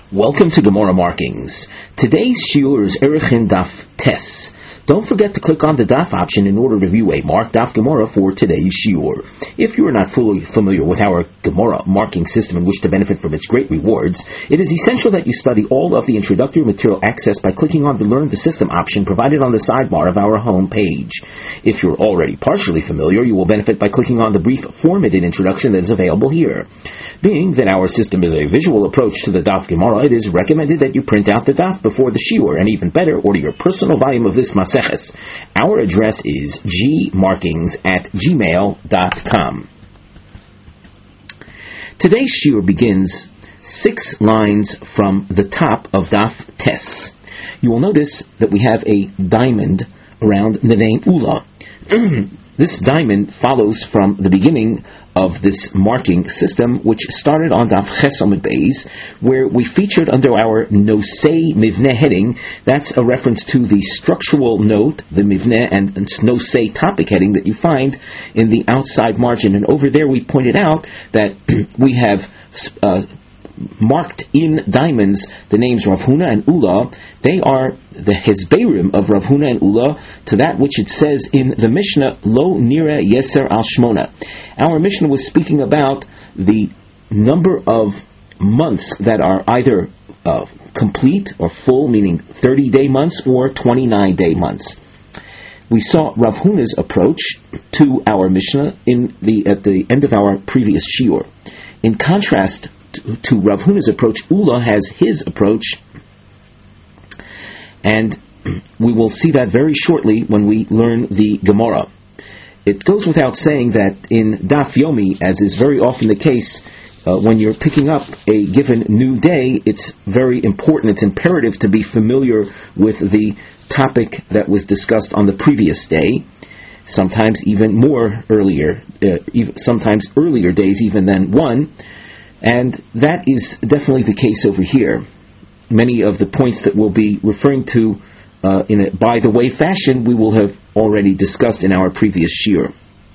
Welcome to Gemara Markings. Today's shiur is Erechin Daf Tes. Don't forget to click on the Daf option in order to view a marked Daf Gemara for today's shiur. If you are not fully familiar with our Gemara marking system and wish to benefit from its great rewards, it is essential that you study all of the introductory material accessed by clicking on the Learn the System option provided on the sidebar of our home page. If you're already partially familiar, you will benefit by clicking on the brief formatted introduction that is available here. Being that our system is a visual approach to the Daf Gemara, it is recommended that you print out the Daf before the shiur, and even better, order your personal volume of this Maseches. Our address is gmarkings@gmail.com. Today's shiur begins 6 lines from the top of Daf Tes. You will notice that we have a diamond around the name Ula. This diamond follows from the beginning of this marking system, which started on Daf Ches Amud Beis, where we featured under our Nosei Mivneh heading. That's a reference to the structural note, the Mivneh and Nosei topic heading that you find in the outside margin. And over there we pointed out that we have marked in diamonds the names Rav Huna and Ula. They are the Hezberim of Rav Huna and Ula to that which it says in the Mishnah, Lo Nira Yeser Al Shmona. Our Mishnah was speaking about the number of months that are either complete or full, meaning 30-day months or 29-day months. We saw Rav Huna's approach to our Mishnah at the end of our previous shiur. In contrast to Rav Huna's approach, Ula has his approach, and we will see that very shortly when we learn the Gemara. It goes without saying that in Daf Yomi, as is very often the case, when you're picking up a given new day, it's very important, it's imperative to be familiar with the topic that was discussed on the previous day, sometimes even more earlier, sometimes earlier days even than one. And that is definitely the case over here. Many of the points that we'll be referring to in a by-the-way fashion, we will have already discussed in our previous shiur.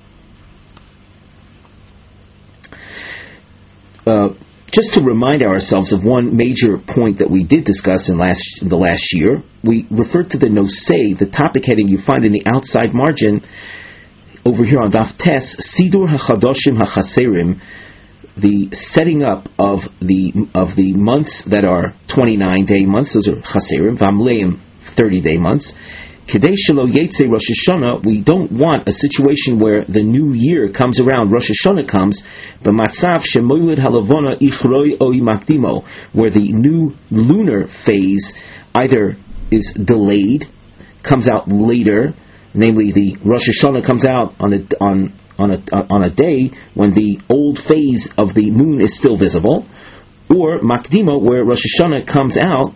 Just to remind ourselves of one major point that we did discuss in the last shiur, we referred to the Nosei, the topic heading you find in the outside margin over here on Daf Tes, Sidur HaChadoshim HaChaserim, the setting up of the months that are 29-day months, those are chaserim, v'amleim, 30-day months. Kedei shelo yetze Rosh Hashanah, we don't want a situation where the new year comes around, Rosh Hashanah comes, b'matzav shemoilid halavona ichroi oi makdimo, where the new lunar phase either is delayed, comes out later, namely the Rosh Hashanah comes out on a day when the old phase of the moon is still visible, or Makdimo, where Rosh Hashanah comes out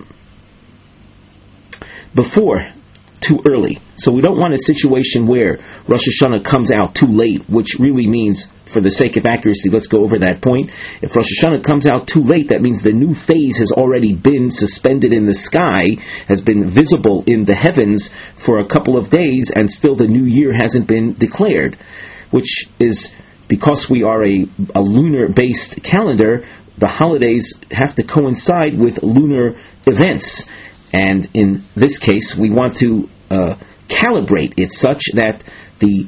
before, too early. So we don't want a situation where Rosh Hashanah comes out too late, which really means, for the sake of accuracy, let's go over that point. If Rosh Hashanah comes out too late, that means the new phase has already been suspended in the sky, has been visible in the heavens for a couple of days, and still the new year hasn't been declared. Which is, because we are a lunar-based calendar, the holidays have to coincide with lunar events. And in this case, we want to calibrate it such that the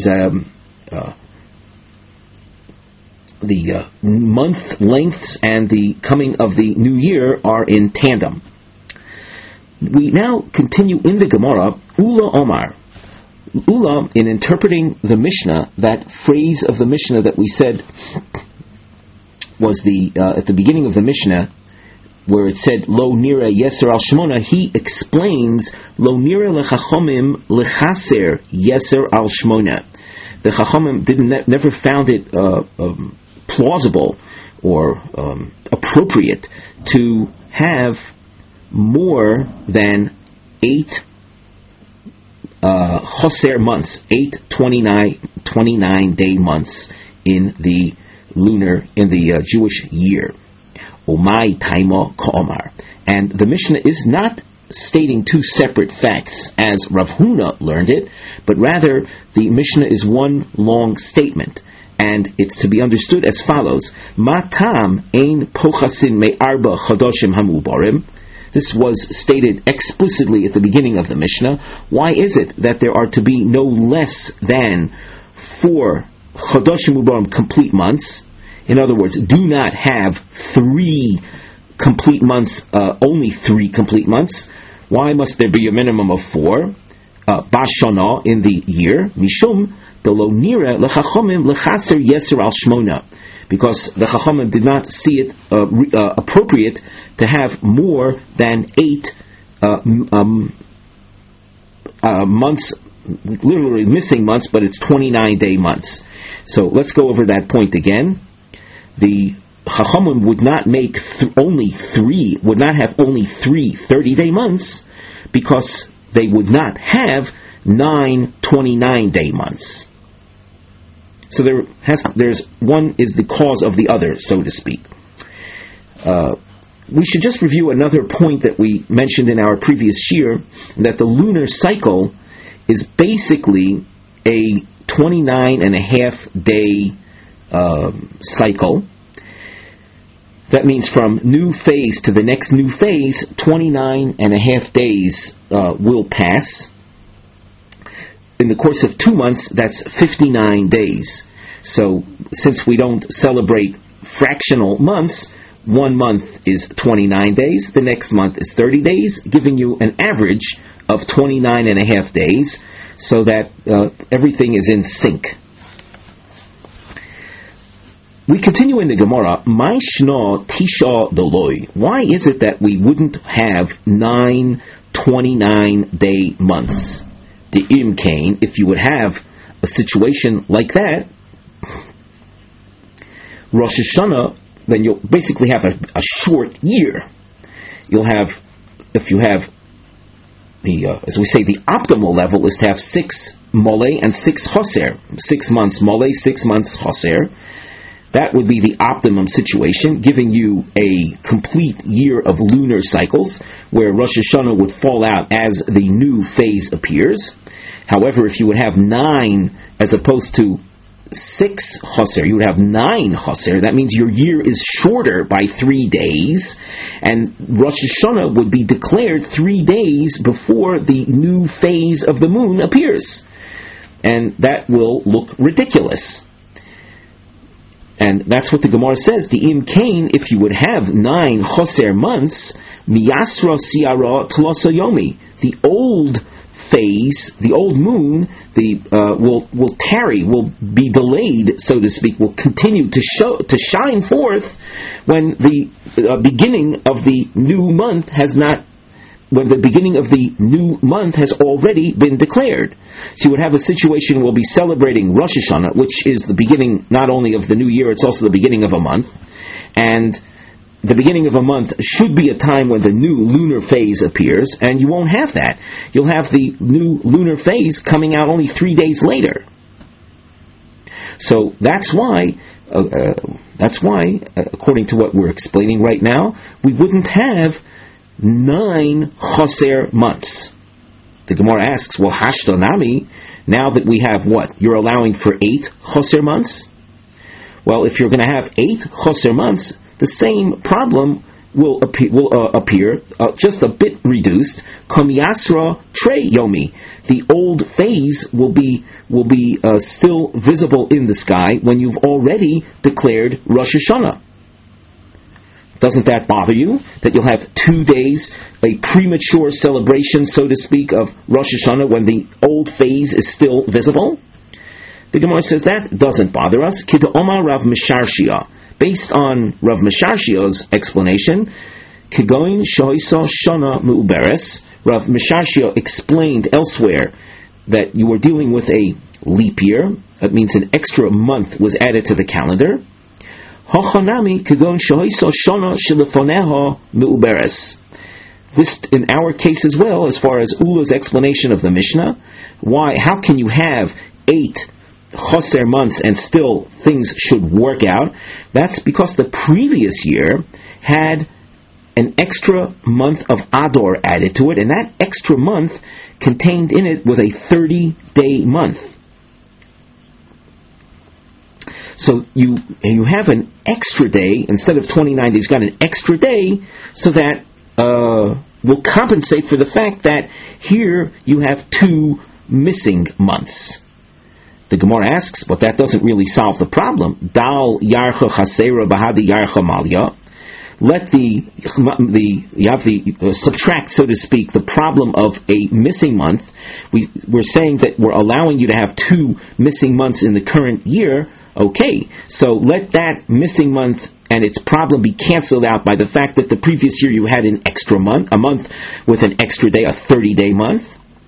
month lengths and the coming of the new year are in tandem. We now continue in the Gemara, Ula Omar. Ula, in interpreting the Mishnah, that phrase of the Mishnah that we said was at the beginning of the Mishnah, where it said Lo Nira Yeser Al Shmona, he explains Lo Nira LeChachomim LeChaser Yeser Al Shmona. The Chachomim never found it plausible or appropriate to have more than 8 Choser months, 8 29-day months in the Jewish year. Omai Taima Ka'omar. And the Mishnah is not stating two separate facts as Rav Huna learned it, but rather the Mishnah is one long statement. And it's to be understood as follows. Matam ein pochasin me'arba chadoshim hamubarim. This was stated explicitly at the beginning of the Mishnah. Why is it that there are to be no less than 4 chadoshim mubarim complete months? In other words, do not have 3 complete months, only 3 complete months. Why must there be a minimum of 4? Bashana, in the year. Mishum delo nira lechachomim lechaser yeser al shmona. Because the Chachamim did not see it appropriate to have more than 8 months, literally missing months, but it's 29-day months. So let's go over that point again. The Chachamim would not make only 3 30-day months, because they would not have 9 29-day months. So there's one is the cause of the other, so to speak. We should just review another point that we mentioned in our previous shir, that the lunar cycle is basically a 29.5-day cycle. That means from new phase to the next new phase, 29.5 days will pass. In the course of 2 months, that's 59 days. So, since we don't celebrate fractional months, 1 month is 29 days, the next month is 30 days, giving you an average of 29.5 days, so that everything is in sync. We continue in the Gemara. Mai shna tisha doloi. Why is it that we wouldn't have 9 29-day months? The im kain, if you would have a situation like that, Rosh Hashanah, then you'll basically have a short year. You'll have, if you have the, as we say, the optimal level is to have 6 mole and 6 choser. 6 months mole, 6 months choser. That would be the optimum situation, giving you a complete year of lunar cycles, where Rosh Hashanah would fall out as the new phase appears. However, if you would have 9 as opposed to 6 choser, you would have 9 choser. That means your year is shorter by 3 days, and Rosh Hashanah would be declared 3 days before the new phase of the moon appears. And that will look ridiculous. And that's what the Gemara says. The im kain, if you would have 9 choser months, miyasra siara tlosa yomi. The old phase, the old moon, will tarry, will be delayed, so to speak, will continue to shine forth when the beginning of the new month has already been declared. So you would have a situation where we'll be celebrating Rosh Hashanah, which is the beginning not only of the new year, it's also the beginning of a month. And the beginning of a month should be a time when the new lunar phase appears, and you won't have that. You'll have the new lunar phase coming out only 3 days later. So that's why, according to what we're explaining right now, we wouldn't have 9 choser months. The Gemara asks, well, hashtonami, now that we have what? You're allowing for 8 choser months? Well, if you're going to have 8 choser months, the same problem will appear just a bit reduced. Kamiyasra trey yomi. The old phase will be still visible in the sky when you've already declared Rosh Hashanah. Doesn't that bother you? That you'll have 2 days, a premature celebration, so to speak, of Rosh Hashanah when the old phase is still visible? The Gemara says that doesn't bother us. Kita Omar Rav Misharshia. Based on Rav Misharshia's explanation, Kigoin Shoisa Shana Mu'beres, Rav Misharshia explained elsewhere that you were dealing with a leap year. That means an extra month was added to the calendar. Hochanami Kigoin Shoisa Shana Shilifoneha Mu'beres. This, in our case as well, as far as Ula's explanation of the Mishnah, how can you have 8 choser months and still things should work out? That's because the previous year had an extra month of Adar added to it, and that extra month contained in it was a 30-day month. So you have an extra day, instead of 29 days, you've got an extra day, so that will compensate for the fact that here you have 2 missing months. The Gemara asks, but that doesn't really solve the problem. Dal yarcha chasera bahadi yarcha malya. Let subtract, so to speak, the problem of a missing month. We're saying that we're allowing you to have 2 missing months in the current year. Okay, so let that missing month and its problem be canceled out by the fact that the previous year you had an extra month, a month with an extra day, a 30-day month.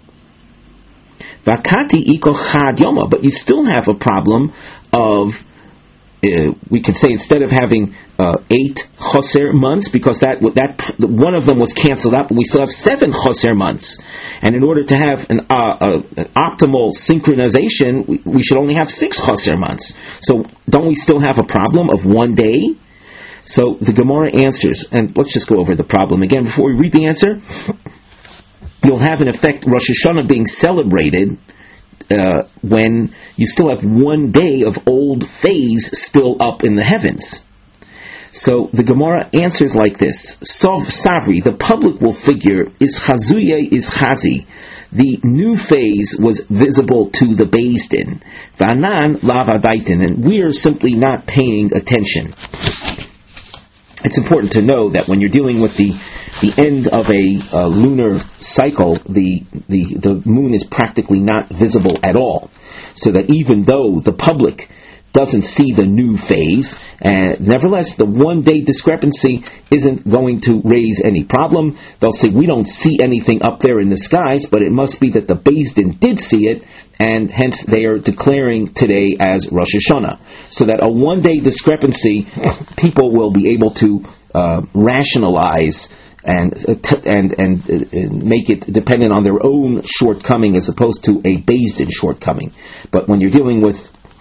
Vakati iko chad yoma, but you still have a problem of, we could say instead of having 8 choser months, because that one of them was canceled out, but we still have 7 choser months. And in order to have an optimal synchronization, we should only have 6 choser months. So don't we still have a problem of 1 day? So the Gemara answers, and let's just go over the problem again before we read the answer. You'll have in effect Rosh Hashanah being celebrated when you still have 1 day of old phase still up in the heavens. So the Gemara answers like this: Sov Savri, the public will figure, is Chazuye is Chazi. The new phase was visible to the Beis Din. Vanan lavadaitin, and we are simply not paying attention. It's important to know that when you're dealing with the end of a lunar cycle, the moon is practically not visible at all. So that even though the public doesn't see the new phase, nevertheless the 1 day discrepancy isn't going to raise any problem. They'll say, we don't see anything up there in the skies, but it must be that the Beis Din did see it, and hence they are declaring today as Rosh Hashanah. So that a 1 day discrepancy, people will be able to rationalize and make it dependent on their own shortcoming as opposed to a Beis Din shortcoming. But when you're dealing with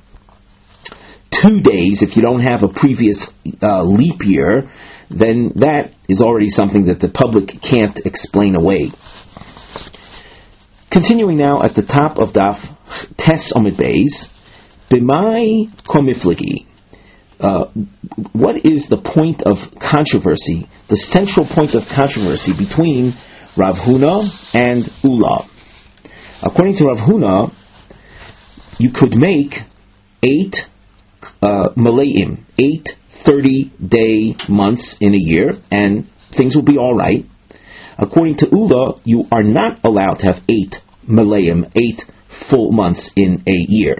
2 days, if you don't have a previous leap year, then that is already something that the public can't explain away. Continuing now at the top of Daf Tes Omid Beis, B'mai Komifligi. What is the point of controversy, the central point of controversy between Rav Huna and Ula? According to Rav Huna, you could make 8 Malaim, 8 30-day months in a year, and things will be alright. According to Ula, you are not allowed to have 8 Malaim, 8 full months in a year.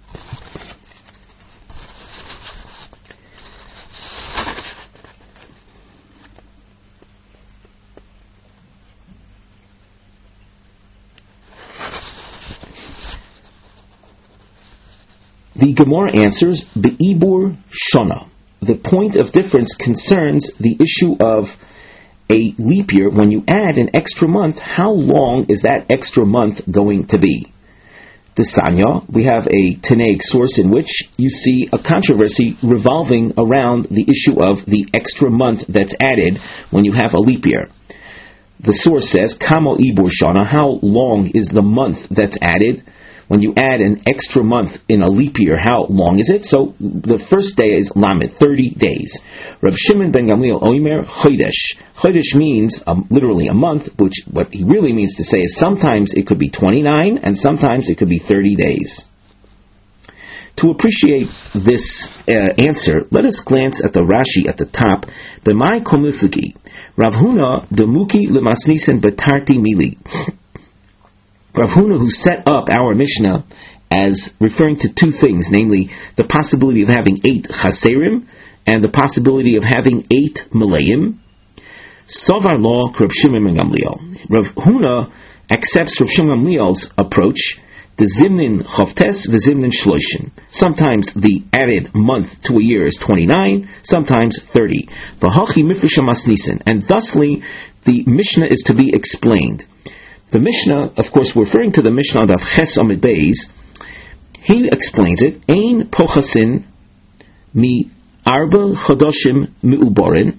The Gemara answers, Be'ibur Shona. The point of difference concerns the issue of a leap year. When you add an extra month, how long is that extra month going to be? The Sanya, we have a Tanaic source in which you see a controversy revolving around the issue of the extra month that's added when you have a leap year. The source says, Kamo Ibur Shana, how long is the month that's added? When you add an extra month in a leap year, how long is it? So the first day is Lamed, 30 days. Rav Shimon ben Gamliel Oimer Chodesh. Chodesh means literally a month, which what he really means to say is sometimes it could be 29 and sometimes it could be 30 days. To appreciate this answer, let us glance at the Rashi at the top. B'mai komifligi, Rav Huna demuki lemasnisen betarti mili. Rav Huna, who set up our Mishnah as referring to 2 things, namely the possibility of having 8 chaserim and the possibility of having 8 malayim, Sovar law Rav Shimon ben Gamliel. Rav Huna accepts Rav Shimon ben Gamliel's approach, the zimnin chavtes v'zimnin shloishin. Sometimes the added month to a year is 29, sometimes 30. V'hachi mifrisha masnisen, and thusly the Mishnah is to be explained. The Mishnah, of course, referring to the Mishnah of Ches Amid Beis, he explains it, Ein pochasin mi arba chodoshim mi'uborin.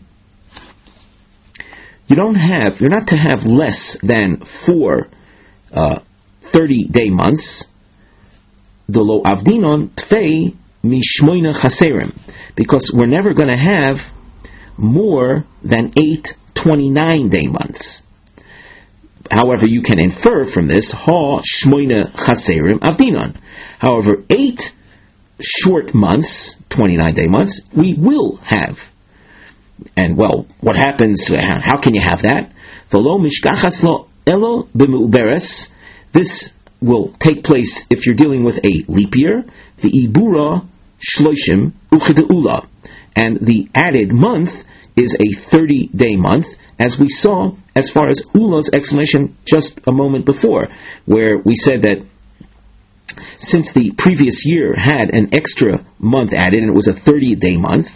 You're not to have less than 4 30-day months. The lo avdinon tfei mishmoina chaserim, because we're never going to have more than 8 29-day months. However, you can infer from this, ha shmoina chaserim avdinon. However, 8 short months, 29-day months, we will have. And well, what happens, how can you have that? V'lo mishkachas lo elo b'mu'beres. This will take place if you're dealing with a leap year, the ibura shloshim uchedeula, and the added month is a 30-day month, as we saw as far as Ula's explanation just a moment before, where we said that since the previous year had an extra month added, and it was a 30-day month,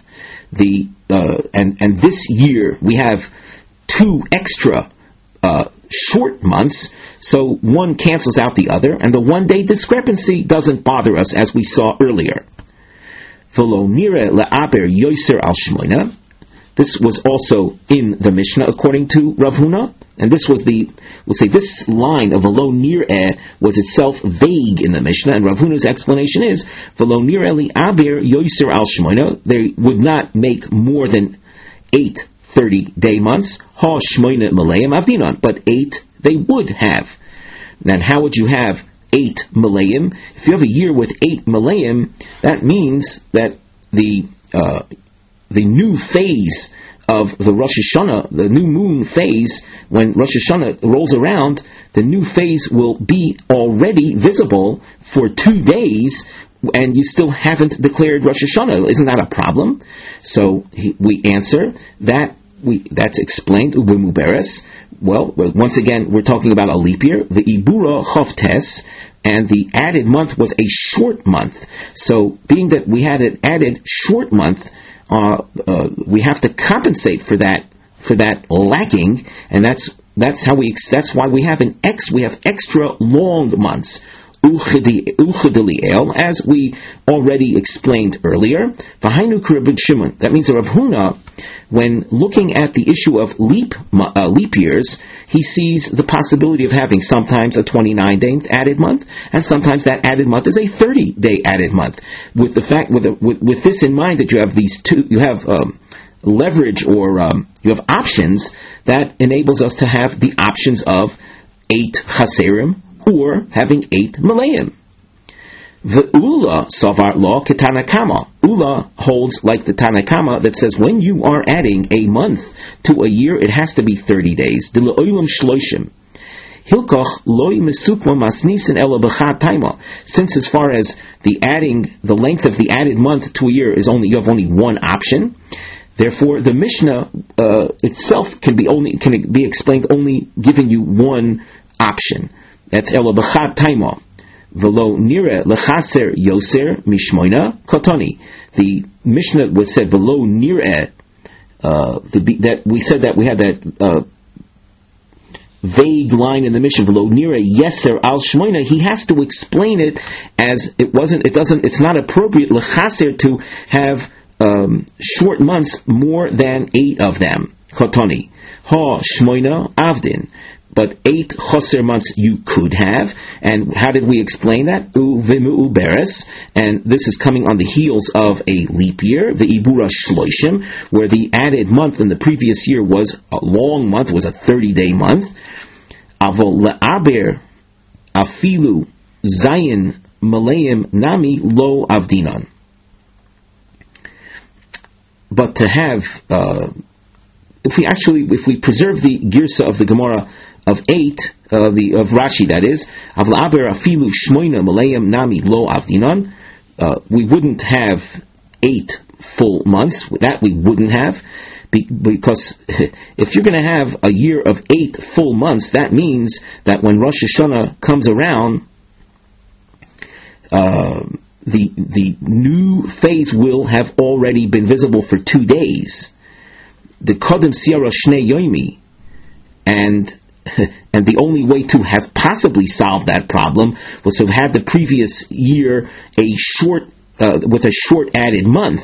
and this year we have 2 extra short months, so one cancels out the other, and the 1-day discrepancy doesn't bother us, as we saw earlier. V'lo nire le'aber yoser al shmoina. This was also in the Mishnah according to Rav Huna, and this was we'll say this line of v'lo nireh was itself vague in the Mishnah, and Rav Huna's explanation is v'lo nireh li'aber yoser al shmoina. They would not make more than 8 30-day months, ha shmoina malayim avdinon, but 8 they would have. Then how would you have 8 malayim? If you have a year with 8 malayim, that means that the new phase of the Rosh Hashanah, the new moon phase, when Rosh Hashanah rolls around, the new phase will be already visible for 2 days, and you still haven't declared Rosh Hashanah. Isn't that a problem? So we answer that that's explained, Ubemuberes. Well, once again, we're talking about a leap year, the Ibura Chavtes, and the added month was a short month. So, being that we had an added short month, we have to compensate for that lacking, and that's why we have extra long months. As we already explained earlier, that means Rav Huna, when looking at the issue of leap years, he sees the possibility of having sometimes a 29-day added month, and sometimes that added month is a 30-day added month. With this in mind, that you have these two, you have leverage, or you have options that enables us to have the options of 8 chaserim, or having 8 malayim. The Ula Savar law Ketanakama. Ula holds like the Tanakama that says when you are adding a month to a year, it has to be 30 days. De le'olam shloshim. Hilkoch loy mesukma masnisin ela b'chad taima. Since as far as the length of the added month to a year you have only one option. Therefore, the Mishnah itself can be explained only giving you one option. That's ela b'chad taima. V'lo nire lechaser yoser mishmoina kotoni. The Mishnah was said v'lo nire. That we said that we had that vague line in the Mishnah v'lo nire yeser al shmoina. He has to explain it as it's not appropriate lechaser to have short months more than 8 of them. Kotoni ha shmoina avdin. But 8 choser months you could have. And how did we explain that? Uvimu beres. And this is coming on the heels of a leap year, the Ibura Shloishim, where the added month in the previous year was a long month, was a 30-day month. Avol le'aber afilu zayin malayim nami lo avdinon. But to have, if we preserve the girsa of the Gemara of 8, of Rashi, that is, avla'aber afilu shmoina malayim nami lo avdinon, we wouldn't have 8 full months. That we wouldn't have, because if you're going to have a year of 8 full months, that means that when Rosh Hashanah comes around, the new phase will have already been visible for 2 days. The kodem siyara shnei yomi, and the only way to have possibly solved that problem was to have had the previous year with a short added month,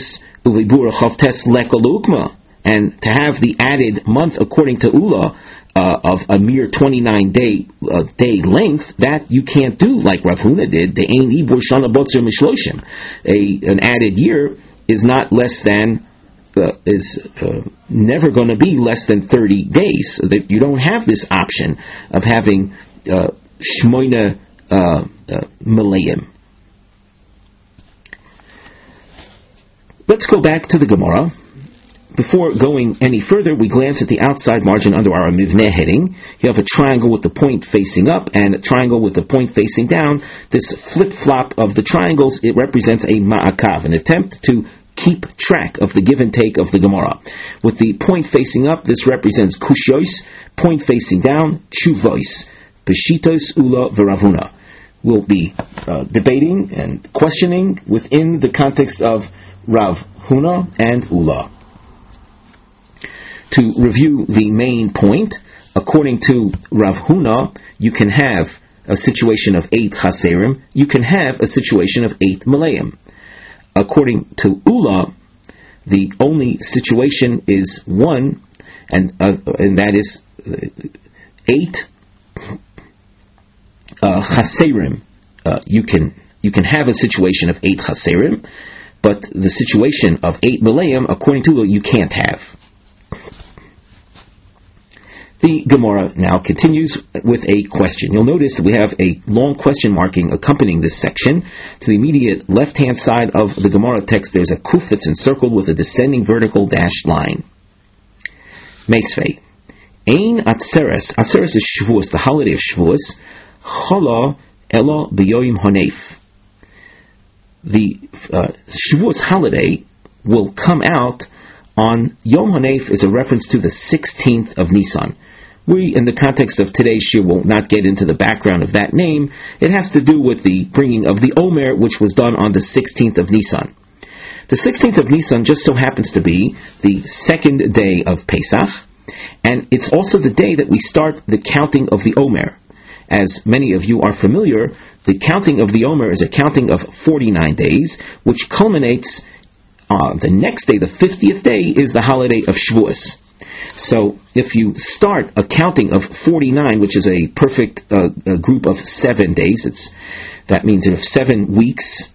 and to have the added month according to Ula of a mere 29 day length, that you can't do like Rav Huna did. The Ein Ibur Shana Botzer Mishloshim. An added year is not less than, never going to be less than 30 days. So that you don't have this option of having Shmoina Malayim. Let's go back to the Gemara. Before going any further, we glance at the outside margin under our Mivneh heading. You have a triangle with the point facing up and a triangle with the point facing down. This flip-flop of the triangles, it represents a ma'akav, an attempt to keep track of the give and take of the Gemara. With the point facing up, this represents kushos, point facing down, chuvos, peshitos, ula, veravuna. We'll be debating and questioning within the context of Rav Huna and Ula. To review the main point, according to Rav Huna, you can have a situation of 8 chaserim, you can have a situation of 8 malayim. According to Ula, the only situation is 1, and that is 8 chaserim. You can have a situation of 8 chaserim, but the situation of 8 malayim, according to Ula, you can't have. The Gemara now continues with a question. You'll notice that we have a long question marking accompanying this section. To the immediate left-hand side of the Gemara text, there's a kuf that's encircled with a descending vertical dashed line. Meisvei. Ein Atzeres. Atzeres is Shavuos, the holiday of Shavuos. Chala ela b'yoyim honef. The Shavuos holiday will come out on Yom Hanef, is a reference to the 16th of Nisan. We, in the context of today's shir, will not get into the background of that name. It has to do with the bringing of the Omer, which was done on the 16th of Nisan. The 16th of Nisan just so happens to be the second day of Pesach, and it's also the day that we start the counting of the Omer. As many of you are familiar, the counting of the Omer is a counting of 49 days, which culminates the next day, the 50th day, is the holiday of Shavuos. So, if you start a counting of 49, which is a perfect group of 7 days, that means you have 7 weeks.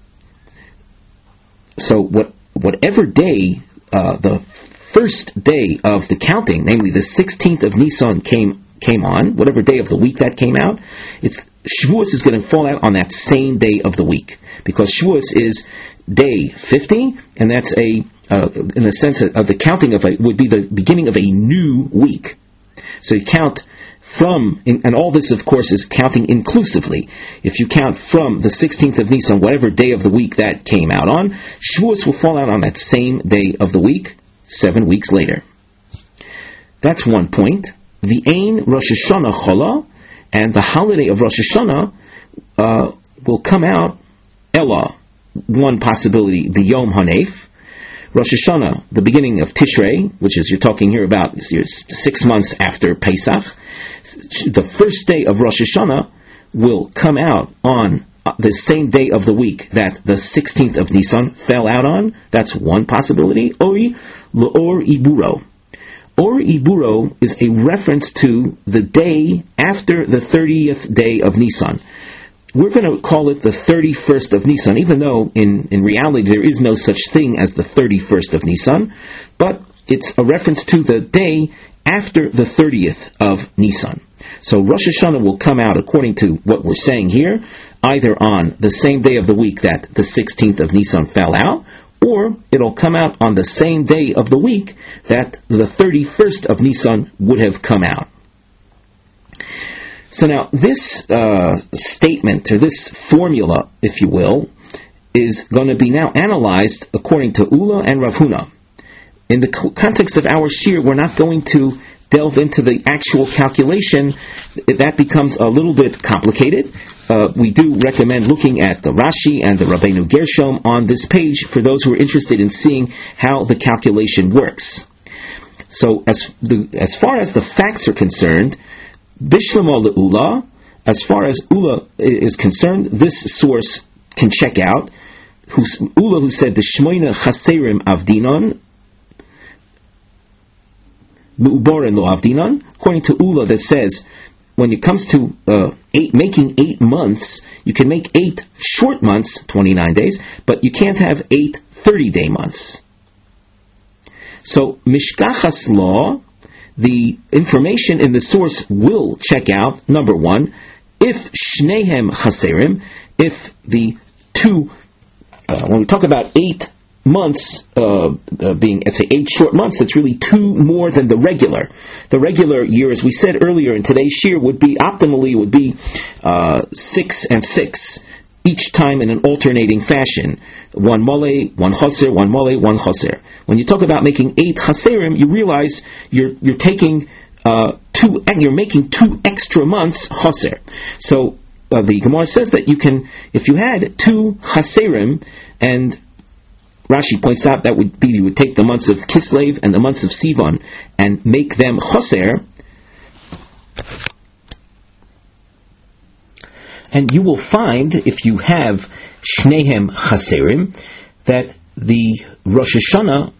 So, whatever day, the first day of the counting, namely the 16th of Nisan came on, whatever day of the week that came out, Shavuos is going to fall out on that same day of the week, because Shavuos is day 50, and that's in a sense, the counting of would be the beginning of a new week. So you count from, and all this, of course, is counting inclusively. If you count from the 16th of Nisan, whatever day of the week that came out on, Shavuos will fall out on that same day of the week, 7 weeks later. That's one point. The Ein Rosh Hashanah Chola, and the holiday of Rosh Hashanah will come out, Ella, one possibility, the Yom Hanef. Rosh Hashanah, the beginning of Tishrei, which is, you're talking here about 6 months after Pesach. The first day of Rosh Hashanah will come out on the same day of the week that the 16th of Nisan fell out on. That's one possibility. Oi L'or Iburo. Or Iburo is a reference to the day after the 30th day of Nisan. We're going to call it the 31st of Nisan, even though in reality there is no such thing as the 31st of Nisan, but it's a reference to the day after the 30th of Nisan. So Rosh Hashanah will come out, according to what we're saying here, either on the same day of the week that the 16th of Nisan fell out, or it'll come out on the same day of the week that the 31st of Nisan would have come out. So now, this statement, or this formula, if you will, is going to be now analyzed according to Ula and Rav Huna. In the context of our shir, we're not going to delve into the actual calculation. That becomes a little bit complicated. We do recommend looking at the Rashi and the Rabbeinu Gershom on this page for those who are interested in seeing how the calculation works. So, as far as the facts are concerned, Bishlama le'ula, as far as Ula is concerned, this source can check out. Ula, who said the Shmoina Chaserim Avdinon, Me'uborin lo avdinon. According to Ula, that says when it comes to making 8 months, you can make 8 short months, 29 days, but you can't have 8 30-day months. So Mishkachas law, the information in the source will check out, number one, if Shnehem Chaserim, if the two, when we talk about 8 months being, let's say 8 short months, that's really 2 more than the regular. The regular year, as we said earlier in today's shir, would be 6 and 6, each time in an alternating fashion. 1 mole, 1 chaser, 1 mole, 1 chaser. When you talk about making 8 chaserim, you realize you're taking you're making 2 extra months chaser. So the Gemara says that you can, if you had 2 chaserim, and Rashi points out that would be, you would take the months of Kislev and the months of Sivan and make them chaser, and you will find, if you have Shnehem Chaserim, that the Rosh Hashanah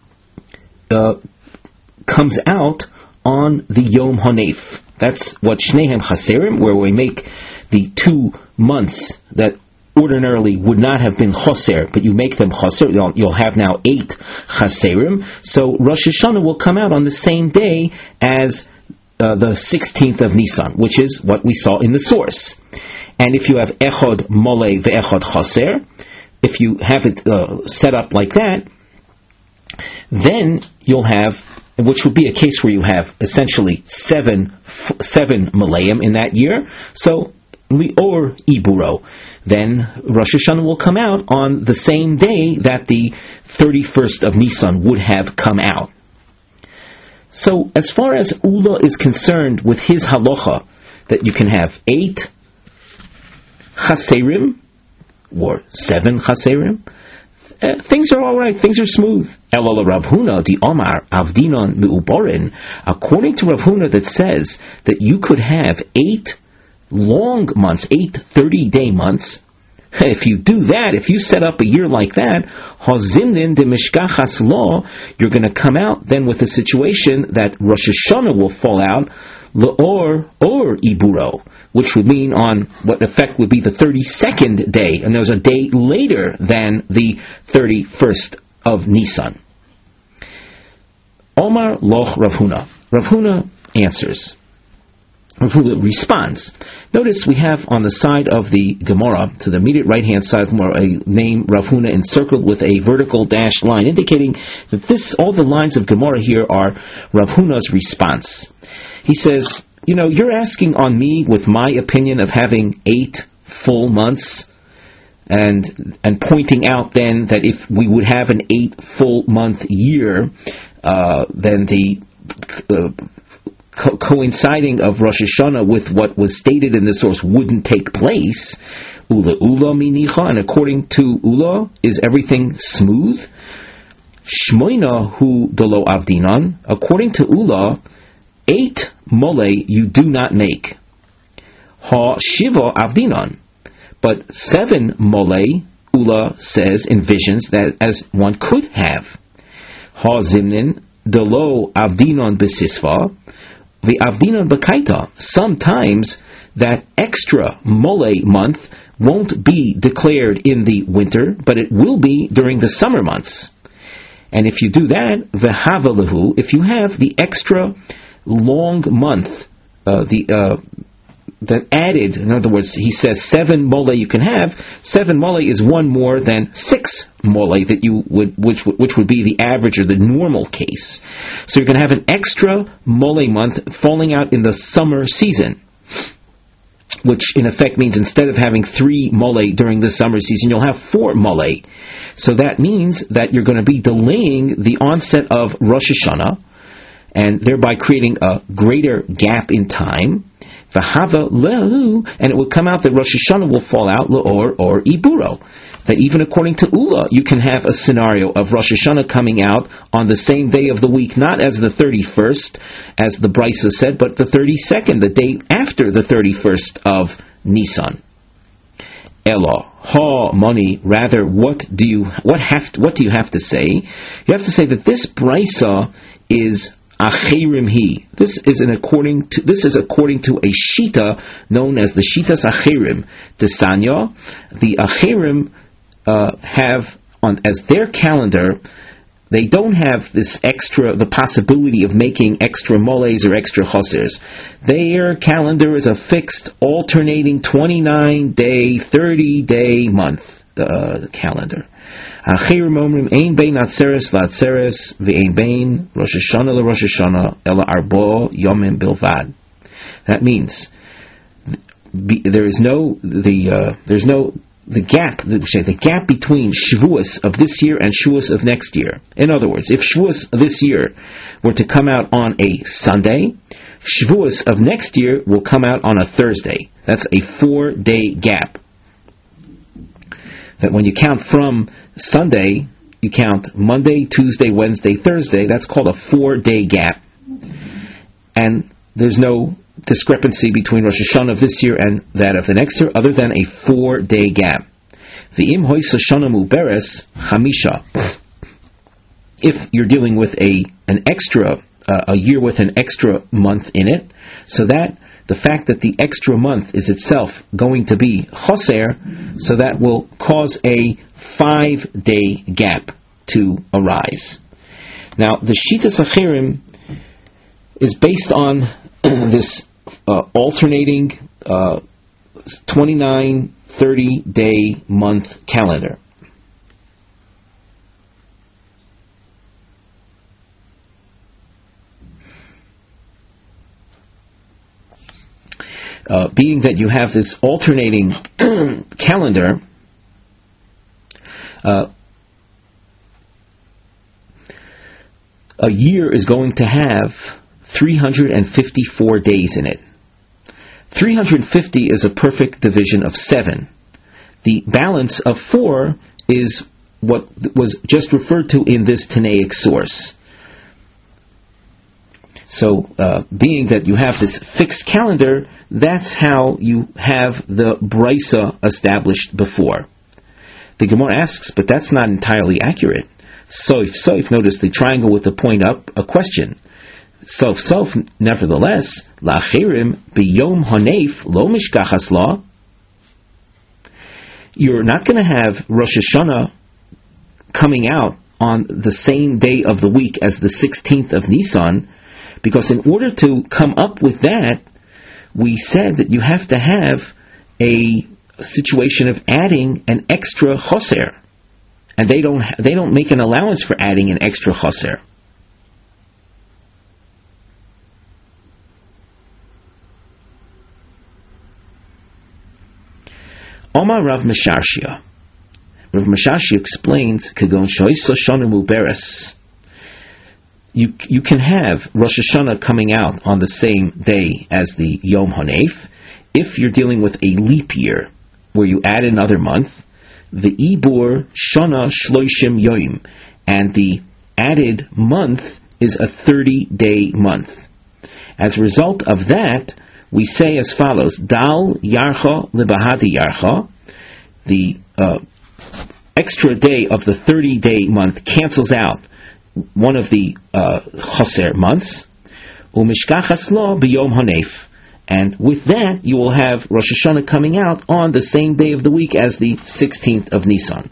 comes out on the Yom HaNef. That's what Shnehem Chaserim, where we make the 2 months that ordinarily would not have been Chaser, but you make them Chaser, you'll have now 8 Chaserim. So Rosh Hashanah will come out on the same day as the 16th of Nisan, which is what we saw in the source. And if you have Echad Mole ve'Echad Chaser, if you have it set up like that, then you'll have, which would be a case where you have essentially 7 Malayim in that year, so Lior Iburo, then Rosh Hashanah will come out on the same day that the 31st of Nisan would have come out. So as far as Ula is concerned with his halacha, that you can have 8 Chaserim, or 7 Chaserim, things are alright, things are smooth. Elala Rav Huna, the Omar, Avdinon Me'uborin, according to Rav Huna, that says that you could have 8 long months, 8 30-day months. If you do that, if you set up a year like that, Hazimnin de Mishkachas law, you're going to come out then with a situation that Rosh Hashanah will fall out, L'or or Iburo, which would mean on what effect would be the 32nd day, and there's a day later than the 31st of Nisan. Omar Loch Rav Huna. Rav Huna answers. Rav Huna responds. Notice we have on the side of the Gemara, to the immediate right-hand side of the Gemara, a name Rav Huna encircled with a vertical dashed line, indicating that all the lines of Gemara here are Rav Huna's response. He says, you're asking on me with my opinion of having 8 full months, and pointing out then that if we would have an 8 full month year, then the coinciding of Rosh Hashanah with what was stated in the source wouldn't take place. Ula minicha, and according to Ula, is everything smooth? Shmoina hu delo avdinan, according to Ula, 8 mole you do not make. Ha shiva avdinan, but 7 mole, Ula says, envisions that as one could have. Ha zimnin delo avdinan besisva, the avdinan bekaita. Sometimes that extra mole month won't be declared in the winter, but it will be during the summer months. And if you do that, v'havalahu, if you have the extra long month, that added, in other words, he says 7 mole you can have. 7 mole is 1 more than 6 mole that you would, which would be the average or the normal case. So you're going to have an extra mole month falling out in the summer season, which in effect means instead of having 3 mole during the summer season, you'll have 4 mole. So that means that you're going to be delaying the onset of Rosh Hashanah, and thereby creating a greater gap in time. And it will come out that Rosh Hashanah will fall out or Iburo. That even according to Ula, you can have a scenario of Rosh Hashanah coming out on the same day of the week, not as the 31st, as the Brisa said, but the 32nd, the day after the 31st of Nisan. Elo, ha, money, rather, what do you have to say? You have to say that this Brisa is Acherim He. This is according to a shita known as the Shitas Acherim. The Sanya, the Acherim have as their calendar. They don't have the possibility of making extra moles or extra chosers. Their calendar is a fixed, alternating 29-day, 30-day month calendar. Acherim omrim ein bein atzeres la'atzeres ve'ein bein Rosh Hashanah leRosh Hashanah ela arbo yomim bilvad. That means there's no the gap between Shavuos of this year and Shavuos of next year. In other words, if Shavuos this year were to come out on a Sunday, Shavuos of next year will come out on a Thursday. That's a 4-day gap. That when you count from Sunday, you count Monday, Tuesday, Wednesday, Thursday. That's called a 4-day gap. And there's no discrepancy between Rosh Hashanah of this year and that of the next year, other than a 4-day gap. V'im hois Hashanah muberes chamisha. If you're dealing with a year with an extra month in it, so that the fact that the extra month is itself going to be choser, so that will cause a 5-day gap to arise. Now, the Shitas Acherim is based on this alternating 29, 30-day month calendar. Being that you have this alternating calendar, a year is going to have 354 days in it. 350 is a perfect division of 7. The balance of 4 is what was just referred to in this Tanaic source. So, being that you have this fixed calendar, that's how you have the Brisa established before. The Gemara asks, but that's not entirely accurate. Soif, notice the triangle with the point up, a question. Sof, nevertheless, la'acherim b'yom hanef lo mishkachas la. You're not going to have Rosh Hashanah coming out on the same day of the week as the 16th of Nisan, because in order to come up with that, we said that you have to have a situation of adding an extra choser, and they don't make an allowance for adding an extra choser. Omar Rav Mesharshia. Rav Mesharshia explains, Kagon Shois Shoshana Muberes. You can have Rosh Hashanah coming out on the same day as the Yom Hanef if you're dealing with a leap year where you add another month, the Ibur Shana Shloishim Yoim, and the added month is a 30-day month. As a result of that, we say as follows: Dal Yarcha Libahadi Yarcha. The extra day of the 30-day month cancels out one of the Choser months. Umishkachas lo b'yom hanef. And with that, you will have Rosh Hashanah coming out on the same day of the week as the 16th of Nisan.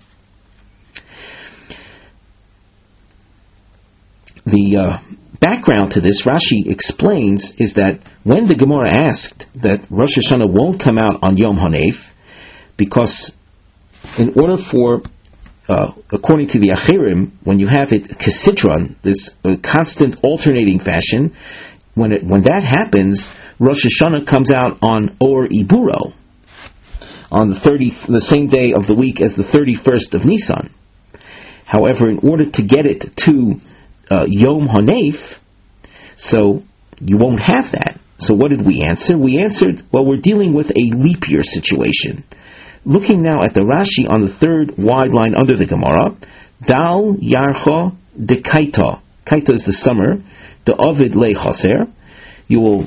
The background to this, Rashi explains, is that when the Gemara asked that Rosh Hashanah won't come out on Yom Hanef, because in order for, according to the Acherim, when you have it Kesitron, this constant alternating fashion, when that happens, Rosh Hashanah comes out on Or Iburo, on the same day of the week as the 31st of Nisan. However, in order to get it to Yom Hanef, so you won't have that. So what did we answer? We answered, well, we're dealing with a leap year situation. Looking now at the Rashi on the third wide line under the Gemara, Dal Yarcha de Kaita. Kaita is the summer. The Ovid Le Chaser. You will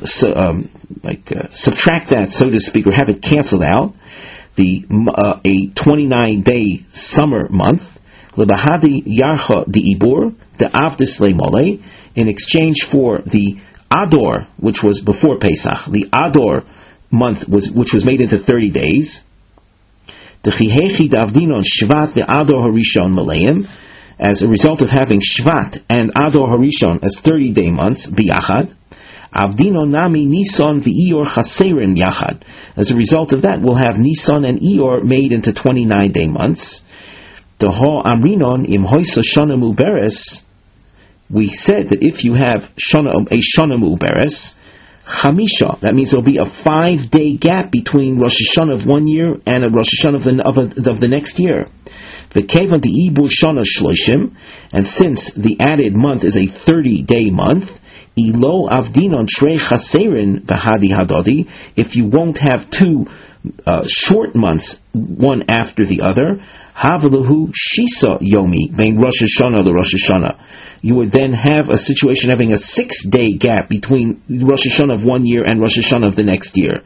subtract that, so to speak, or have it canceled out. A 29-day summer month. lebahadi yarcha diibur the avdis leimole, in exchange for the Ador, which was before Pesach, the Ador month which was made into 30 days. The chihechi davdinon shvat ve'ador harishon maleim, as a result of having Shvat and Ador harishon as 30-day months biyachad. Avdino nami Nisan v'Iyor chaserin yachad. As a result of that, we'll have Nisan and Iyor made into 29-day months. The ha amrinon im hoisa shana muberes. We said that if you have a shana muberes, chamisha, that means there'll be a 5-day gap between Rosh Hashanah of one year and a Rosh Hashanah of the next year. V'kevan di'ibur shana shloshim, and since the added month is a 30-day month, ilo avdinon shrei chaserin behadi hadodi, if you won't have two short months, one after the other, havalahu shisa yomi bein Rosh Hashanah to Rosh Hashanah, you would then have a situation having a 6-day gap between Rosh Hashanah of one year and Rosh Hashanah of the next year.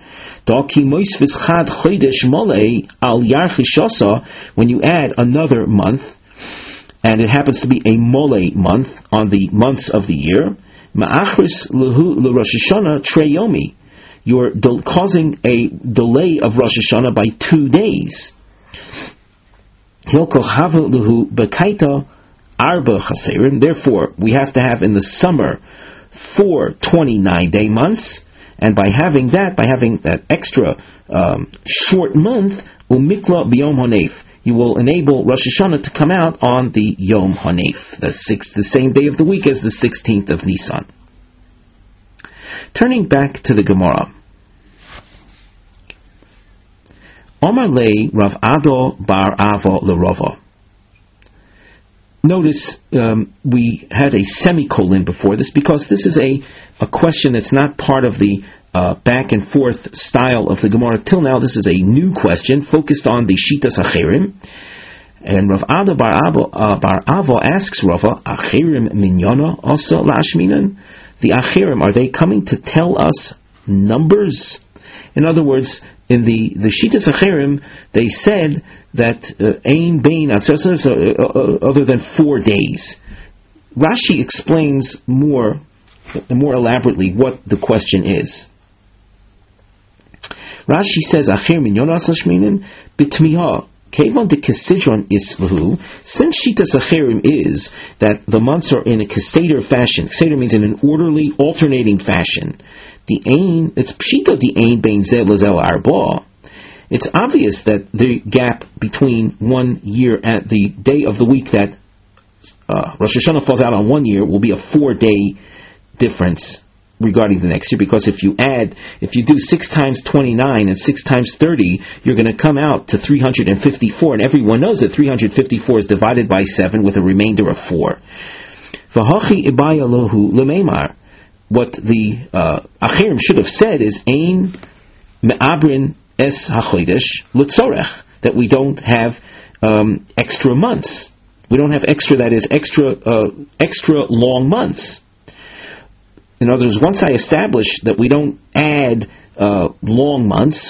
When you add another month, and it happens to be a mole month on the months of the year, you're causing a delay of Rosh Hashanah by 2 days. Therefore, we have to have in the summer 4 29-day months, and by having that extra short month, umikla b'yom hanef, you will enable Rosh Hashanah to come out on the Yom Hanef, the same day of the week as the 16th of Nisan. Turning back to the Gemara. Omar lei Rav Ado bar Avo l'Rava. Notice we had a semicolon before this because this is a question that's not part of the back and forth style of the Gemara till now. This is a new question focused on the Shitas Acherim. And Rav Ada bar Avo asks Rava, Acherim minyana also lashminan? The Acherim, are they coming to tell us numbers? In other words, in the Shitas Acherim, they said that Ein Bein other than 4 days. Rashi explains more elaborately what the question is. Rashi says, Acher minyon asashminin bitmiha kevan de kesidron islahu. Since Shitas Acherim is that the months are in a keseder fashion. Keseder means in an orderly, alternating fashion. It's pshita the ein bein zeh lazel arba. It's obvious that the gap between 1 year and the day of the week that Rosh Hashanah falls out on 1 year will be a 4-day difference regarding the next year, because if you do 6 times 29 and 6 times 30, you're going to come out to 354, and everyone knows that 354 is divided by 7 with a remainder of 4. V'hachi ibaya lohu l'meimar. What the Acherim should have said is ein me'abrin es hachodesh l'tzorech, that we don't have extra months. We don't have extra long months. In other words, once I establish that we don't add long months,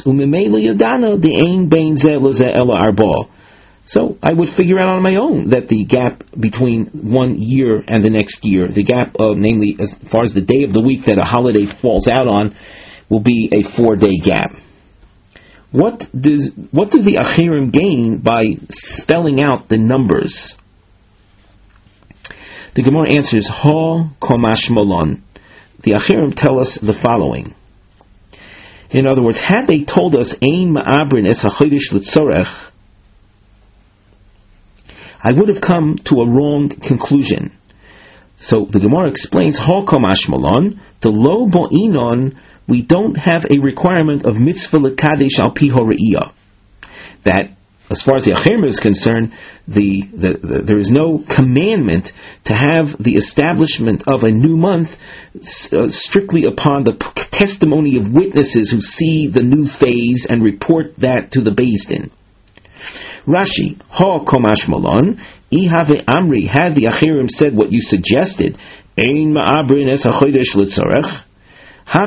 so I would figure out on my own that the gap between 1 year and the next year, the gap, namely as far as the day of the week that a holiday falls out on, will be a 4-day gap. What do the Acherim gain by spelling out the numbers? The Gemara answers, Ha komash malon. The Acherim tell us the following. In other words, had they told us ein ma'abrin es hachodesh l'tzorech, I would have come to a wrong conclusion. So the Gemara explains, Ha komash malon, the lo bo'inon, we don't have a requirement of mitzvah l'kadesh al pi hore'iyah. That, as far as the Acherim is concerned, there is no commandment to have the establishment of a new month strictly upon the testimony of witnesses who see the new phase and report that to the Beis Din. Rashi, Ha komash malon, ihave amri, had the Acherim said what you suggested, ein ma'abrin es hachodesh l'tzorech, I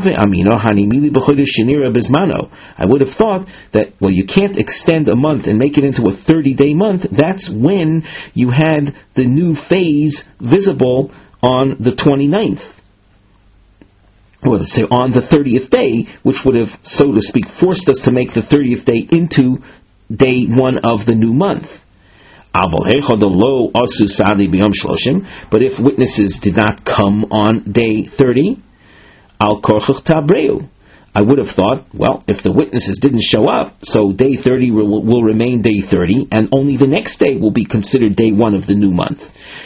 would have thought that, well, you can't extend a month and make it into a 30-day month. That's when you had the new phase visible on the 29th. Or let's say on the 30th day, which would have, so to speak, forced us to make the 30th day into day 1 of the new month. But if witnesses did not come on day 30, I would have thought, well, if the witnesses didn't show up, so day 30 will remain day 30, and only the next day will be considered day 1 of the new month.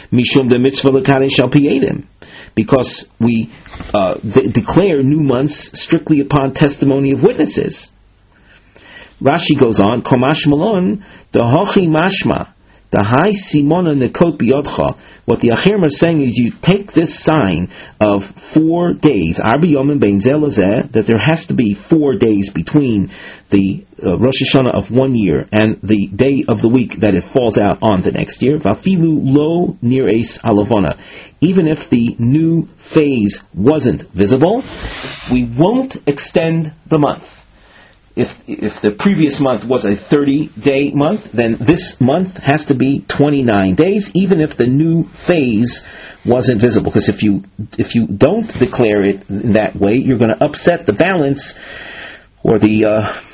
Because we declare new months strictly upon testimony of witnesses. Rashi goes on, Komash Malon, Dahochi Mashma, Dahai Simona Nekot Biyodcha. What the Achirim are saying is you take this sign of 4 days, Arbi Yom Bein Zeh Lazeh, that there has to be 4 days between the Rosh Hashanah of 1 year and the day of the week that it falls out on the next year. Vafilu lo nir eis alavona. Even if the new phase wasn't visible, we won't extend the month. If the previous month was a 30-day month, then this month has to be 29 days, even if the new phase wasn't visible. Because if you don't declare it in that way, you're going to upset the balance or the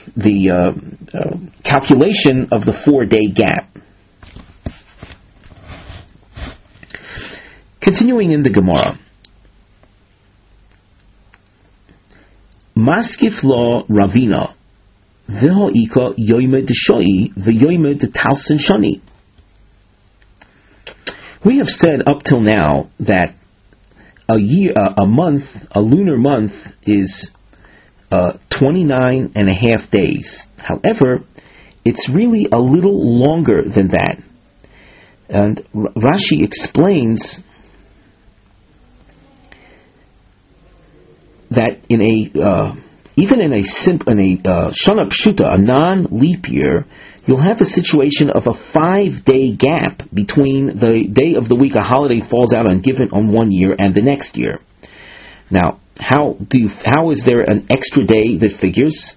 calculation of the 4-day gap. Continuing in the Gemara. Maskif lo Ravina. We have said up till now that a lunar month is 29 and a half days. However, it's really a little longer than that. And Rashi explains that even in a Shana Pshuta, a non-leap year, you'll have a situation of a 5-day gap between the day of the week a holiday falls out on 1 year and the next year. Now, how is there an extra day that figures?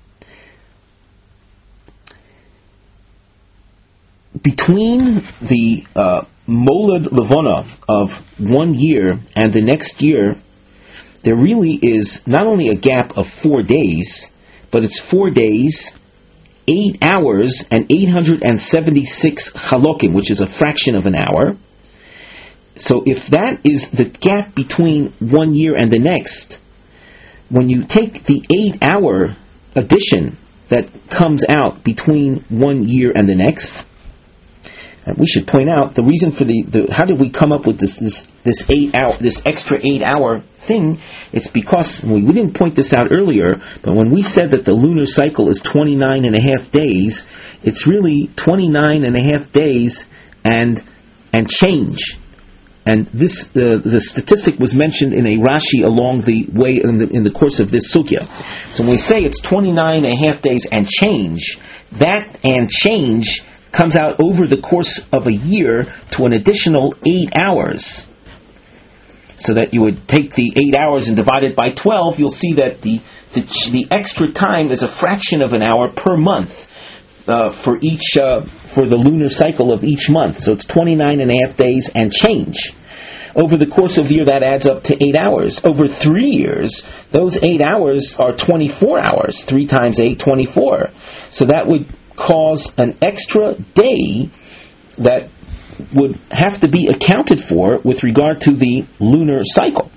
Between the Molad Levana of 1 year and the next year, there really is not only a gap of 4 days, but it's 4 days, 8 hours, and 876 chalokim, which is a fraction of an hour. So if that is the gap between 1 year and the next, when you take the 8-hour addition that comes out between 1 year and the next, we should point out the reason for how did we come up with this extra 8-hour thing? It's because we didn't point this out earlier, but when we said that the lunar cycle is 29 and a half days, it's really 29 and a half days and change. And this the statistic was mentioned in a Rashi along the way in the course of this sugya. So when we say it's 29 and a half days and change, that and change comes out over the course of a year to an additional 8 hours. So that you would take the 8 hours and divide it by 12, you'll see that the extra time is a fraction of an hour per month for the lunar cycle of each month. So it's 29 and a half days and change. Over the course of the year, that adds up to 8 hours. Over 3 years, those 8 hours are 24 hours. 3 times 8, 24. So that would cause an extra day that would have to be accounted for with regard to the lunar cycle.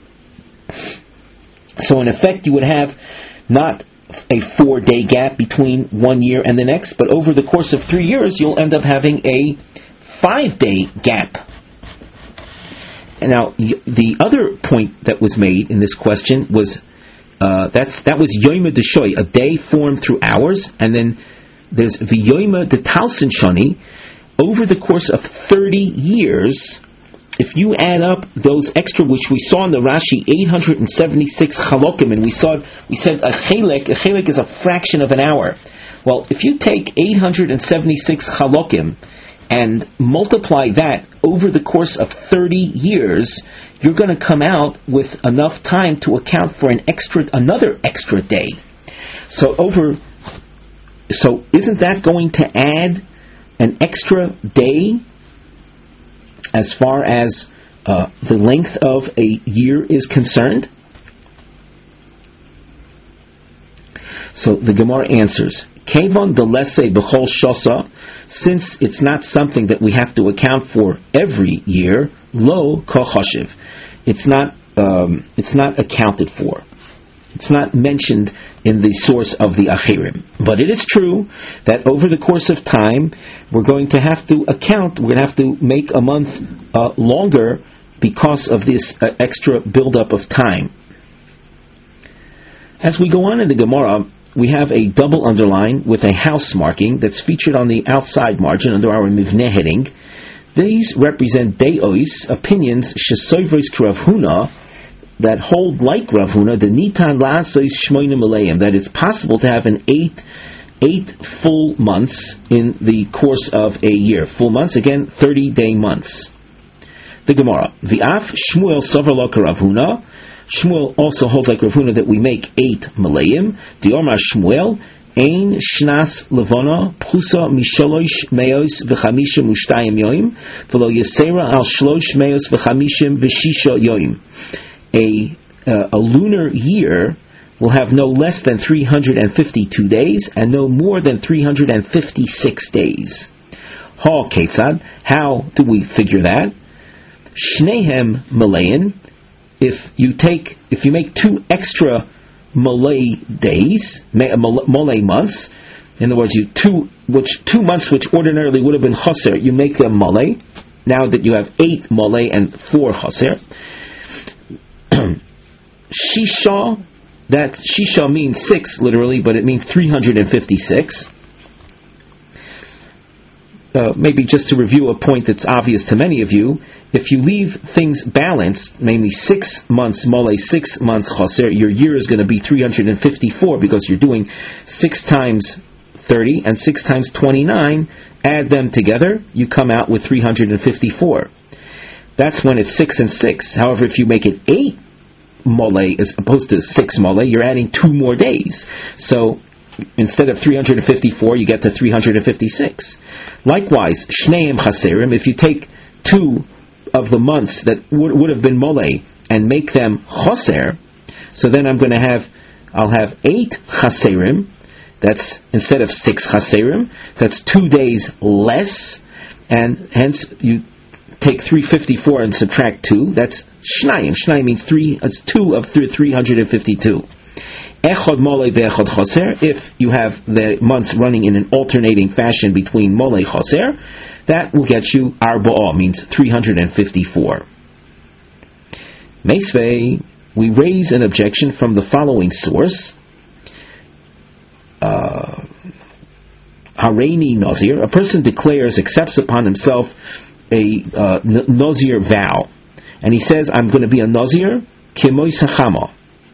So in effect, you would have not a 4-day gap between 1 year and the next, but over the course of 3 years, you'll end up having a 5-day gap. And now, the other point that was made in this question was that was Yoima Deshoy, a day formed through hours, and then there's V'yoima de Talsin Shani. Over the course of 30 years, if you add up those extra, which we saw in the Rashi, 876 chalokim, and we said a chelek is a fraction of an hour. Well, if you take 876 chalokim and multiply that over the course of 30 years, you're going to come out with enough time to account for another extra day. So isn't that going to add an extra day as far as the length of a year is concerned? So the Gemara answers, Kevon delese b'chol shosa, since it's not something that we have to account for every year, lo kochashiv, it's not accounted for. It's not mentioned in the source of the Achirim. But it is true that over the course of time, we're going to have to make a month longer because of this extra buildup of time. As we go on in the Gemara, we have a double underline with a house marking that's featured on the outside margin under our Mivneh heading. These represent de'os, opinions, shesoivos Rav Huna, that hold like Rav Huna, the nitan la'asos shmoinim aleim, that it's possible to have an eight full months in the course of a year. Full months, again, 30-day months. The Gemara, V'af Shmuel sover lo Rav Huna. Shmuel also holds like Rav Huna that we make 8 malayim. The Omar Shmuel, Ein shnas levana pchusa mishalosh meos v'chamisha mushtayim yoim v'lo yesera al shlosh meos v'chamishim v'shisha yoim. A lunar year will have no less than 352 days and no more than 356 days. Ha ketzad, how do we figure that? Shnehem malayin, if you make 2 extra Malay days, Malay months, in other words, 2 months which ordinarily would have been Chaser, you make them Malay. Now that you have 8 Malay and 4 Chaser. Shisha, that Shisha means 6 literally, but it means 356. Maybe just to review a point that's obvious to many of you, if you leave things balanced, namely 6 months Molei, 6 months Chaser, your year is going to be 354 because you're doing 6 times 30 and 6 times 29, add them together, you come out with 354. That's when it's 6 and 6. However, if you make it 8 Molei as opposed to 6 Molei, you're adding 2 more days. So instead of 354, you get to 356. Likewise, Shneim Chaserim, if you take 2 of the months that would have been Molei and make them Chaser, so then I'll have 8 Chaserim, that's instead of 6 Chaserim, that's 2 days less, and hence you take 354 and subtract 2, that's Shnayim. Shnayim means 3, it's 2 of 352. Echad Molei ve'echad Chaser, if you have the months running in an alternating fashion between Molei Chaser, that will get you Arba'ah, means 354. Meisvei, we raise an objection from the following source. Hareini Nazir, a person accepts upon himself a Nazir vow, and he says, I'm going to be a Nazir, Kimois Hachama.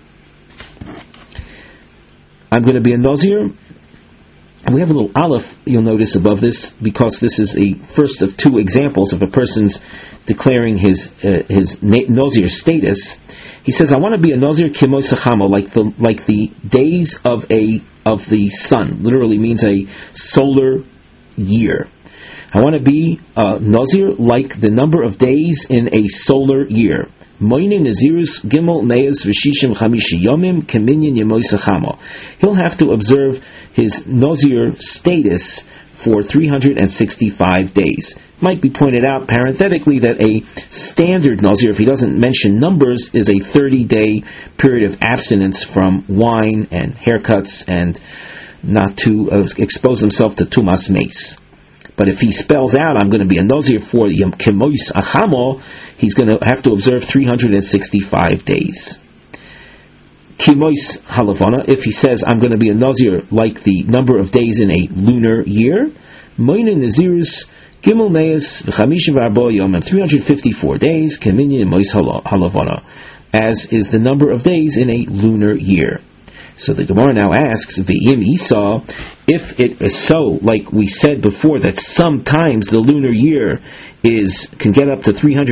I'm going to be a Nazir. And we have a little aleph, you'll notice above this, because this is the first of 2 examples of a person's declaring his Nazir status. He says, I want to be a Nazir Kimois Hachama, like the days of the sun. Literally means a solar year. I want to be a Nazir like the number of days in a solar year. Moine Nazirus Gimel Neas V'Shishim Chamishi Yomim Keminyan Yemois Hachama. He'll have to observe his Nazir status for 365 days. Might be pointed out parenthetically that a standard Nazir, if he doesn't mention numbers, is a 30-day period of abstinence from wine and haircuts and not to expose himself to Tumas Meis. But if he spells out, I'm going to be a Nazir for Yom Kemois Achamo, he's going to have to observe 365 days. Kimois Halavana, if he says, I'm going to be a Nazir like the number of days in a lunar year, Moine Nazirus Gimel Meis V'Chamisha V'Arba Yom, 354 days, Keminyan Mois Halavana, as is the number of days in a lunar year. So the Gemara now asks, V'im Isa, if it is so, like we said before, that sometimes the lunar year can get up to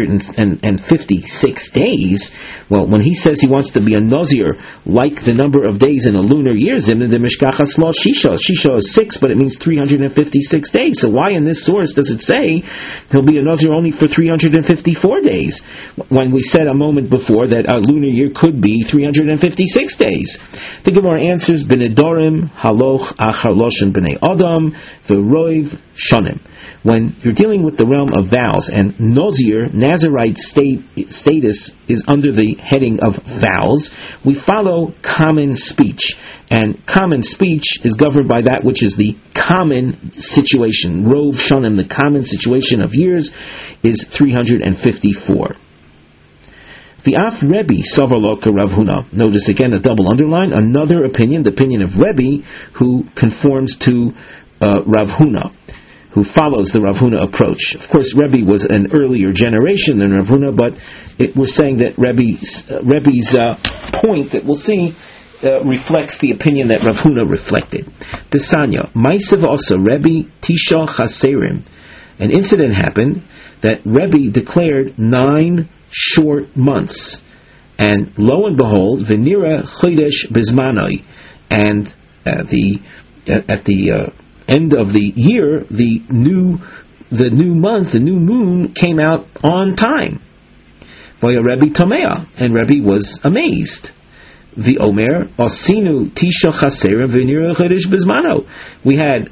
356 days, well, when he says he wants to be a Nazir, like the number of days in a lunar year, Zimna de Mishkachas Lo Shisha. Shisha is 6, but it means 356 days. So why in this source does it say he'll be a Nazir only for 354 days? When we said a moment before that a lunar year could be 356 days. The Gemara answers, B'nedorim haloch achar loshen b'nei Adam v'roiv shonim. When you're dealing with the realm of vows, and Nazir, Nazirite status is under the heading of vows, we follow common speech. And common speech is governed by that which is the common situation. Rov Shonim, the common situation of years, is 354. The Af Rebbe Savarloka Rav Huna. Notice again a double underline. Another opinion, the opinion of Rebbe, who conforms to Rav Huna, who follows the Rav Huna approach. Of course, Rebbe was an earlier generation than Rav Huna, but we're saying that Rebbe's point that we'll see reflects the opinion that Rav Huna reflected. The Sanya, Maisav also Rebbe Tisha Chaserim. An incident happened that Rebbe declared 9 short months, and lo and behold, Venira Chodesh Bizmanoi, and at the end of the year, the new month, the new moon came out on time. Vaya Rebbe Tomea, and Rebbe was amazed. The Omer Osinu Tisha Chaserim Venira Chodesh Bizmano. We had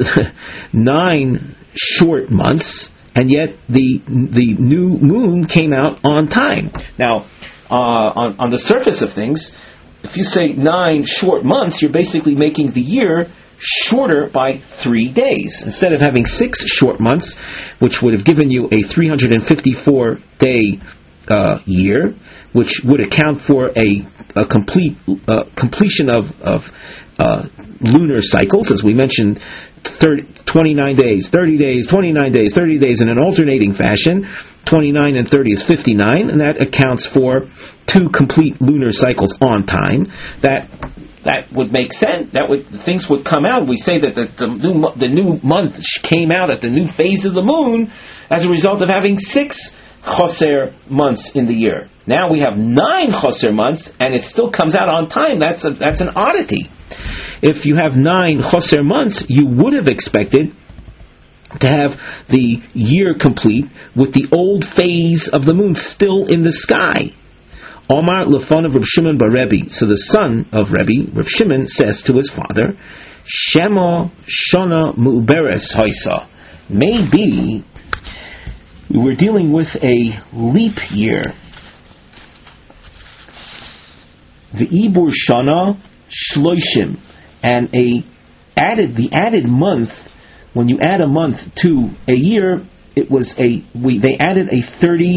9 short months, and yet the new moon came out on time. Now, on the surface of things, if you say 9 short months, you're basically making the year shorter by 3 days. Instead of having 6 short months, which would have given you a 354-day year, which would account for a complete completion of lunar cycles, as we mentioned, 29 days, 30 days, 29 days, 30 days in an alternating fashion. 29 and 30 is 59, and that accounts for 2 complete lunar cycles on time. That would make sense. Things would come out. We say that the new month came out at the new phase of the moon as a result of having 6 choser months in the year. Now we have 9 choser months, and it still comes out on time. That's an oddity. If you have 9 choser months, you would have expected to have the year complete with the old phase of the moon still in the sky. Omar Lefon of Reb Shimon bar Rebbe. So the son of Rebbe, Reb Shimon, says to his father, Shema Shona Mu'beres Hoisa. Maybe we're dealing with a leap year. The Ibur Shana Shloishim, and the added month. When you add a month to a year, they added a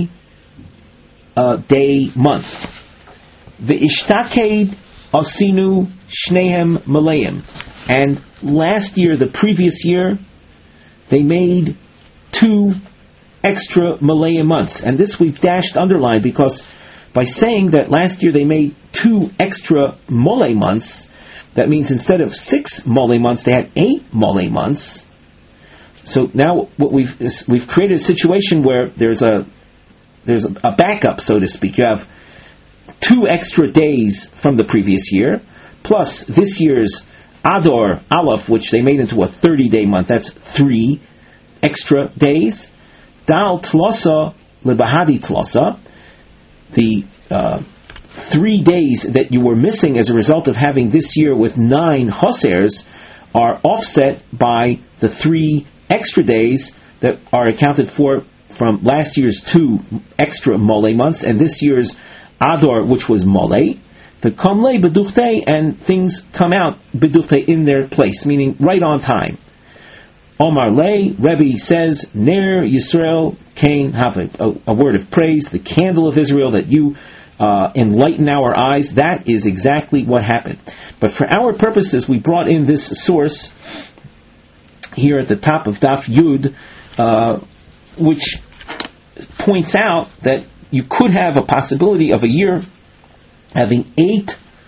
30-day month. The Ishtaked Asinu Shnehem Malayim, and last year, the previous year, they made 2 extra Malayim months, and this we've underlined because by saying that last year they made 2 extra Molay months, that means instead of 6 Molay months, they had 8 Molay months. So now what we've created a situation where there's a backup, so to speak. You have 2 extra days from the previous year, plus this year's Adar Aleph, which they made into a 30-day month. That's 3 extra days. Dal Tlosa Lebahadi Tlosa, the 3 days that you were missing as a result of having this year with 9 chosers are offset by the 3 extra days that are accounted for from last year's 2 extra Molay months and this year's Adar, which was Molay. The Komlei Beduchte, and things come out Beduchte in their place, meaning right on time. Omar Lei, Rebbe says, Ner Yisrael Kain Havit, a word of praise, the candle of Israel, that you enlighten our eyes. That is exactly what happened. But for our purposes, we brought in this source here at the top of Daf Yud, which points out that you could have a possibility of a year having 8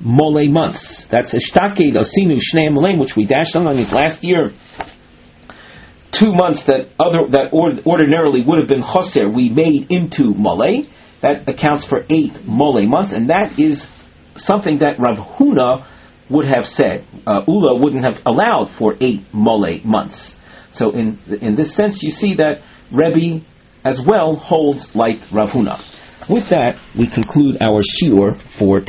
mole months. That's Ishtaked Asinu Shnei Moleim, which we dashed on last year. 2 months that ordinarily would have been choser, we made into mole. That accounts for 8 mole months, and that is something that Rav Huna would have said. Ula wouldn't have allowed for 8 mole months. So in this sense, you see that Rebbe as well holds like Rav Huna. With that, we conclude our shiur for